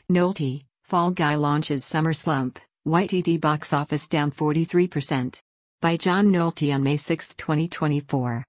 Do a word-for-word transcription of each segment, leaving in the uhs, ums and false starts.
Nolte, Fall Guy launches summer slump, Y T D box office down forty-three percent. By John Nolte on May sixth, twenty twenty-four.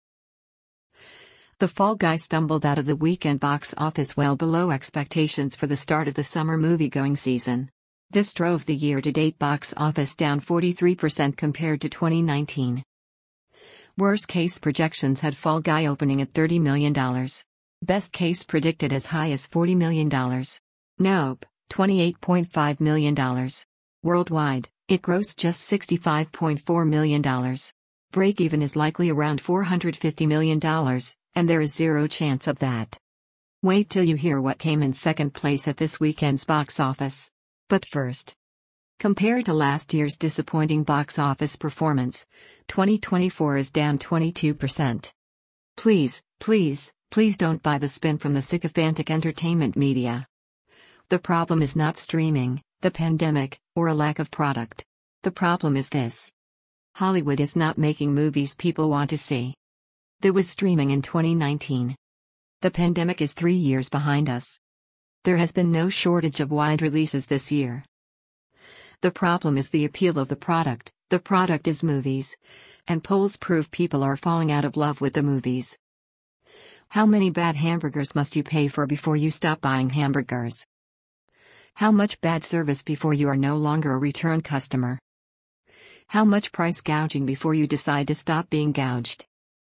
The Fall Guy stumbled out of the weekend box office well below expectations for the start of the summer movie-going season. This drove the year-to-date box office down forty-three percent compared to twenty nineteen. Worst-case projections had Fall Guy opening at thirty million dollars. Best case predicted as high as forty million dollars. Nope, twenty-eight point five million dollars. Worldwide, it grossed just sixty-five point four million dollars. Break-even is likely around four hundred fifty million dollars, and there is zero chance of that. Wait till you hear what came in second place at this weekend's box office. But first, compared to last year's disappointing box office performance, twenty twenty-four is down twenty-two percent. Please, please, please don't buy the spin from the sycophantic entertainment media. The problem is not streaming, the pandemic, or a lack of product. The problem is this: Hollywood is not making movies people want to see. There was streaming in twenty nineteen. The pandemic is three years behind us. There has been no shortage of wide releases this year. The problem is the appeal of the product. The product is movies. And polls prove people are falling out of love with the movies. How many bad hamburgers must you pay for before you stop buying hamburgers? How much bad service before you are no longer a return customer? How much price gouging before you decide to stop being gouged?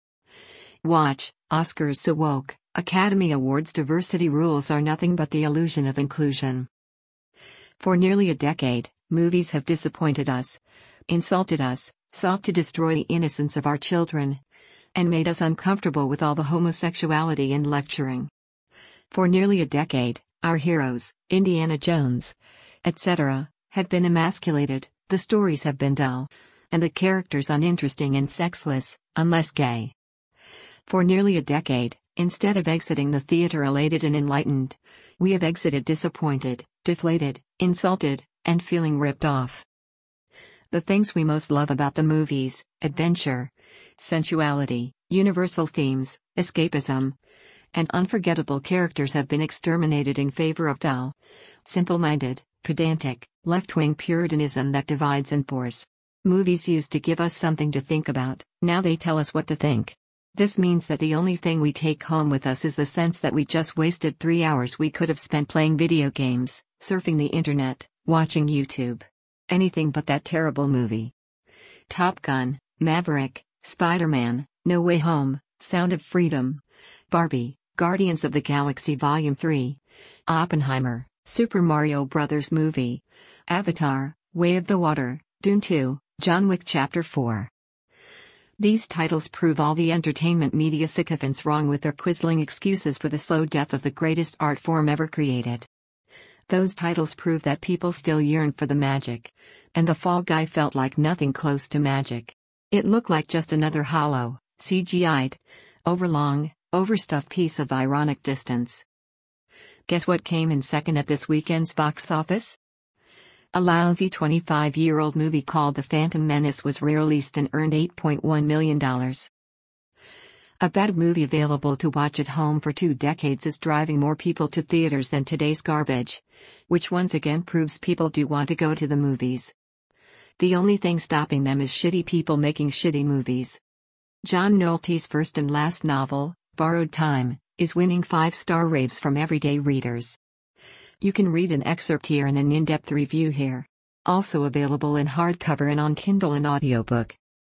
Watch, Oscars so woke, Academy Awards diversity rules are nothing but the illusion of inclusion. For nearly a decade, movies have disappointed us, insulted us, sought to destroy the innocence of our children, and made us uncomfortable with all the homosexuality and lecturing. For nearly a decade, our heroes, Indiana Jones, et cetera, have been emasculated, the stories have been dull, and the characters uninteresting and sexless, unless gay. For nearly a decade, instead of exiting the theater elated and enlightened, we have exited disappointed, deflated, insulted, and feeling ripped off. The things we most love about the movies, adventure, sensuality, universal themes, escapism, and unforgettable characters have been exterminated in favor of dull, simple-minded, pedantic, left-wing puritanism that divides and bores. Movies used to give us something to think about, now they tell us what to think. This means that the only thing we take home with us is the sense that we just wasted three hours we could have spent playing video games, surfing the internet, watching YouTube. Anything but that terrible movie. Top Gun, Maverick, Spider-Man, No Way Home, Sound of Freedom, Barbie, Guardians of the Galaxy Volume three, Oppenheimer, Super Mario Bros. Movie, Avatar, Way of the Water, Dune two, John Wick Chapter four. These titles prove all the entertainment media sycophants wrong with their quisling excuses for the slow death of the greatest art form ever created. Those titles prove that people still yearn for the magic, and The Fall Guy felt like nothing close to magic. It looked like just another hollow, C G I'd, overlong, overstuffed piece of ironic distance. Guess what came in second at this weekend's box office? A lousy twenty-five-year-old movie called The Phantom Menace was re-released and earned eight point one million dollars. A bad movie available to watch at home for two decades is driving more people to theaters than today's garbage, which once again proves people do want to go to the movies. The only thing stopping them is shitty people making shitty movies. John Nolte's first and last novel, Borrowed Time, is winning five-star raves from everyday readers. You can read an excerpt here and an in-depth review here. Also available in hardcover and on Kindle and audiobook.